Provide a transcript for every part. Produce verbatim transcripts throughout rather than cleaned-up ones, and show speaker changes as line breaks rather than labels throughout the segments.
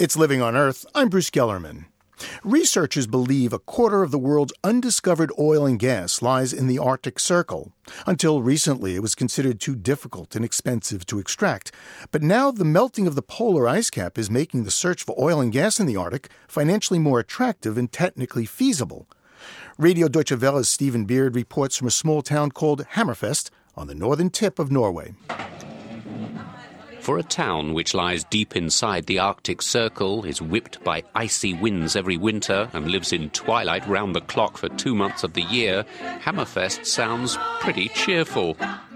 It's Living on Earth. I'm Bruce Gellerman. Researchers believe a quarter of the world's undiscovered oil and gas lies in the Arctic Circle. Until recently, it was considered too difficult and expensive to extract. But now the melting of the polar ice cap is making the search for oil and gas in the Arctic financially more attractive and technically feasible. Radio Deutsche Welle's Stephen Beard reports from a small town called Hammerfest on the northern tip of Norway.
For a town which lies deep inside the Arctic Circle, is whipped by icy winds every winter, and lives in twilight round the clock for two months of the year, Hammerfest sounds pretty cheerful.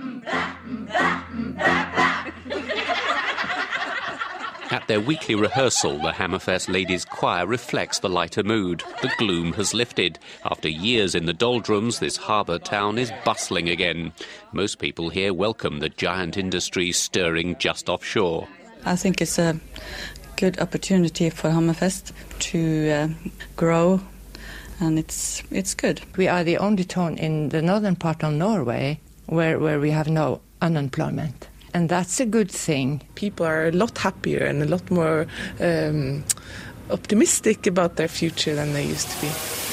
At their weekly rehearsal, the Hammerfest Ladies' Choir reflects the lighter mood. The gloom has lifted. After years in the doldrums, this harbour town is bustling again. Most people here welcome the giant industry stirring just offshore.
I think it's a good opportunity for Hammerfest to uh, grow, and it's it's good.
We are the only town in the northern part of Norway where, where we have no unemployment. And that's a good thing.
People are a lot happier and a lot more um, optimistic about their future than they used to be.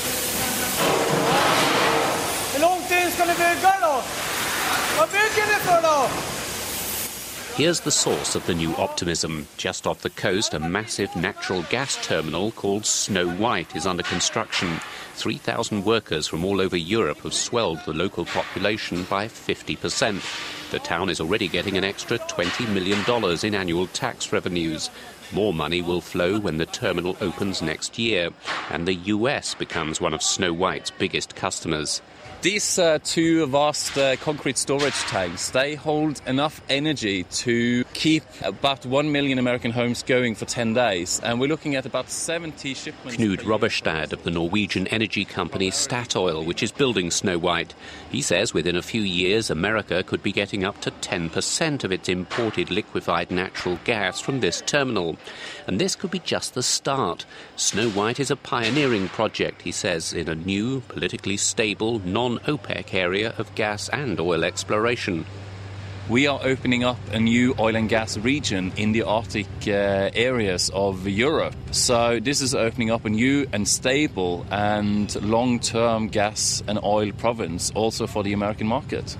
Here's the source of the new optimism. Just off the coast, a massive natural gas terminal called Snow White is under construction. three thousand workers from all over Europe have swelled the local population by fifty percent. The town is already getting an extra twenty million dollars in annual tax revenues. More money will flow when the terminal opens next year, and the U S becomes one of Snow White's biggest customers.
These uh, two vast uh, concrete storage tanks, they hold enough energy to keep about one million American homes going for ten days. And we're looking at about seventy shipments.
Knud Robberstad of the Norwegian energy company Statoil, which is building Snow White. He says within a few years, America could be getting up to ten percent of its imported liquefied natural gas from this terminal. And this could be just the start. Snow White is a pioneering project, he says, in a new, politically stable, non-OPEC area of gas and oil exploration.
We are opening up a new oil and gas region in the Arctic uh, areas of Europe. So this is opening up a new and stable and long-term gas and oil province also for the American market.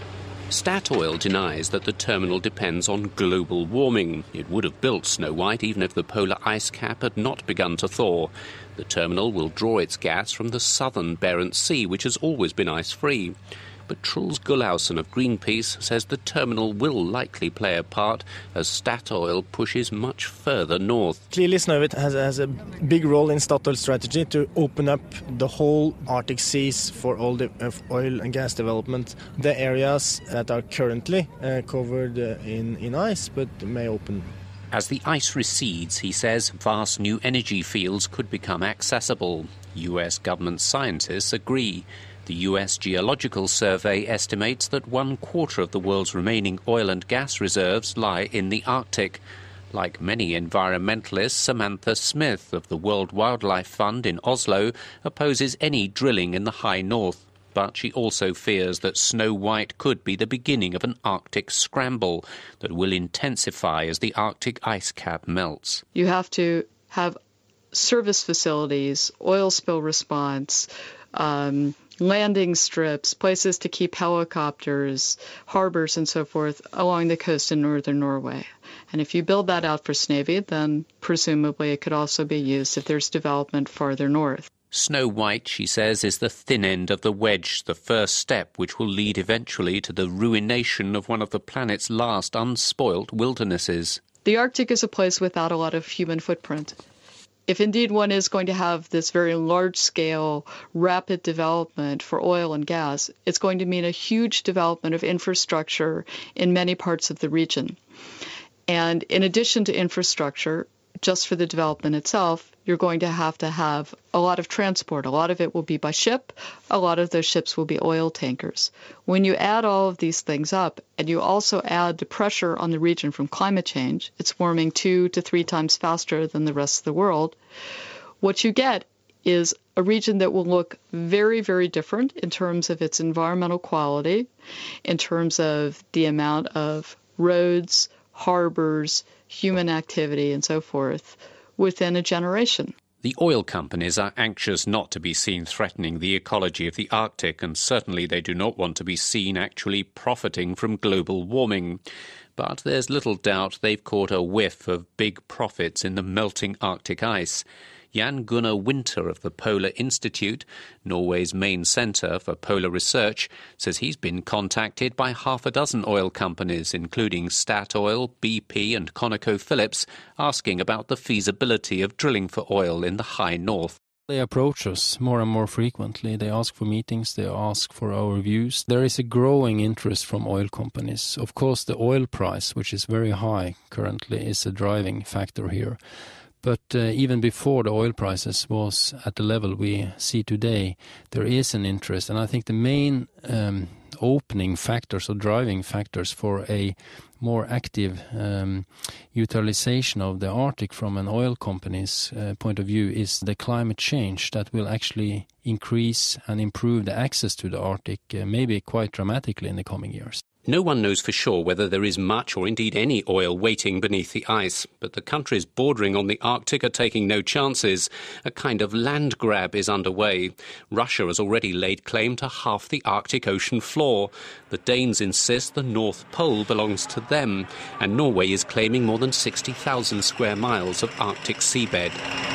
Statoil denies that the terminal depends on global warming. It would have built Snow White even if the polar ice cap had not begun to thaw. The terminal will draw its gas from the southern Barents Sea, which has always been ice-free. But Truls Gullausen of Greenpeace says the terminal will likely play a part as Statoil pushes much further north.
Clearly, Snøhvit has, has a big role in Statoil's strategy to open up the whole Arctic seas for all the uh, oil and gas development. The areas that are currently uh, covered uh, in, in ice but may open.
As the ice recedes, he says, vast new energy fields could become accessible. U S government scientists agree. The U S Geological Survey estimates that one quarter of the world's remaining oil and gas reserves lie in the Arctic. Like many environmentalists, Samantha Smith of the World Wildlife Fund in Oslo opposes any drilling in the high north. But she also fears that Snow White could be the beginning of an Arctic scramble that will intensify as the Arctic ice cap melts.
You have to have service facilities, oil spill response, um, landing strips, places to keep helicopters, harbors and so forth along the coast in northern Norway. And if you build that out for Snøhvit, then presumably it could also be used if there's development farther north.
Snow White, she says, is the thin end of the wedge, the first step which will lead eventually to the ruination of one of the planet's last unspoilt wildernesses.
The Arctic is a place without a lot of human footprint. If indeed one is going to have this very large-scale, rapid development for oil and gas, it's going to mean a huge development of infrastructure in many parts of the region. And in addition to infrastructure, just for the development itself, you're going to have to have a lot of transport. A lot of it will be by ship. A lot of those ships will be oil tankers. When you add all of these things up, and you also add the pressure on the region from climate change, it's warming two to three times faster than the rest of the world, what you get is a region that will look very, very different in terms of its environmental quality, in terms of the amount of roads, harbors, human activity, and so forth, within a generation.
The oil companies are anxious not to be seen threatening the ecology of the Arctic, and certainly they do not want to be seen actually profiting from global warming. But there's little doubt they've caught a whiff of big profits in the melting Arctic ice. Jan Gunnar Winter of the Polar Institute, Norway's main centre for polar research, says he's been contacted by half a dozen oil companies, including Statoil, B P and ConocoPhillips, asking about the feasibility of drilling for oil in the high north.
They approach us more and more frequently. They ask for meetings, they ask for our views. There is a growing interest from oil companies. Of course, the oil price, which is very high currently, is a driving factor here. But uh, even before the oil prices was at the level we see today, there is an interest. And I think the main um, opening factors or driving factors for a more active um, utilization of the Arctic from an oil company's uh, point of view is the climate change that will actually increase and improve the access to the Arctic, uh, maybe quite dramatically in the coming years.
No one knows for sure whether there is much or indeed any oil waiting beneath the ice, but the countries bordering on the Arctic are taking no chances. A kind of land grab is underway. Russia has already laid claim to half the Arctic Ocean floor. The Danes insist the North Pole belongs to them, and Norway is claiming more than sixty thousand square miles of Arctic seabed.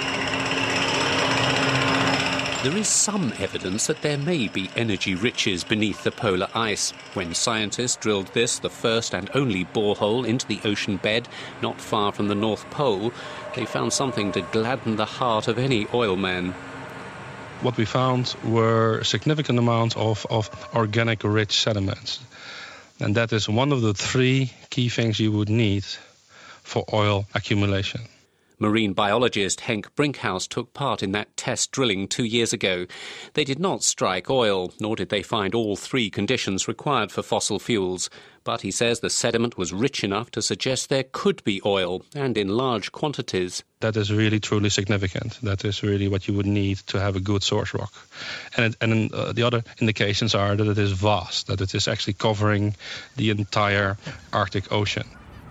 There is some evidence that there may be energy riches beneath the polar ice. When scientists drilled this, the first and only borehole into the ocean bed, not far from the North Pole, they found something to gladden the heart of any oil man.
What we found were significant amounts of, of organic rich sediments. And that is one of the three key things you would need for oil accumulation.
Marine biologist Henk Brinkhaus took part in that test drilling two years ago. They did not strike oil, nor did they find all three conditions required for fossil fuels. But he says the sediment was rich enough to suggest there could be oil, and in large quantities.
That is really, truly significant. That is really what you would need to have a good source rock. And, it, and uh, the other indications are that it is vast, that it is actually covering the entire Arctic Ocean.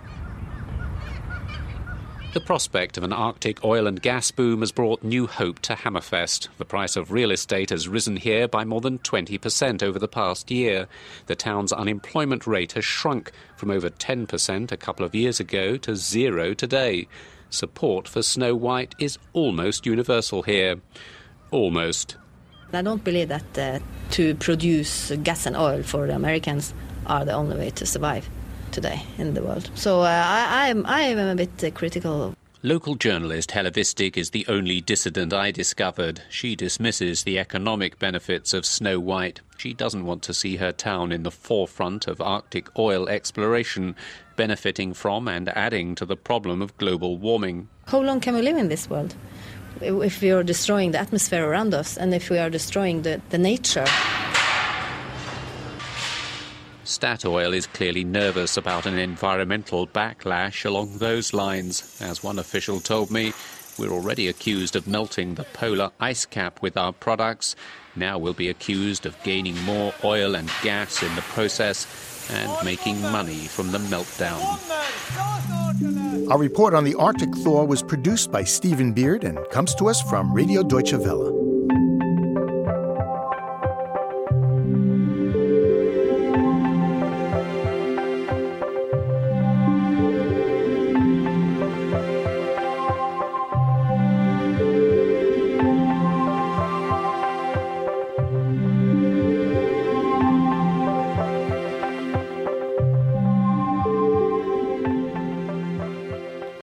The prospect of an Arctic oil and gas boom has brought new hope to Hammerfest. The price of real estate has risen here by more than twenty percent over the past year. The town's unemployment rate has shrunk from over ten percent a couple of years ago to zero today. Support for Snow White is almost universal here. Almost.
I don't believe that uh, to produce gas and oil for the Americans are the only way to survive today in the world. So uh, I, I'm, I am a bit uh, critical.
Local journalist Helle Vistig is the only dissident I discovered. She dismisses the economic benefits of Snow White. She doesn't want to see her town in the forefront of Arctic oil exploration, benefiting from and adding to the problem of global warming.
How long can we live in this world if we are destroying the atmosphere around us and if we are destroying the, the nature?
Statoil is clearly nervous about an environmental backlash along those lines. As one official told me, we're already accused of melting the polar ice cap with our products. Now we'll be accused of gaining more oil and gas in the process and making money from the meltdown.
Our report on the Arctic thaw was produced by Stephen Beard and comes to us from Radio Deutsche Welle.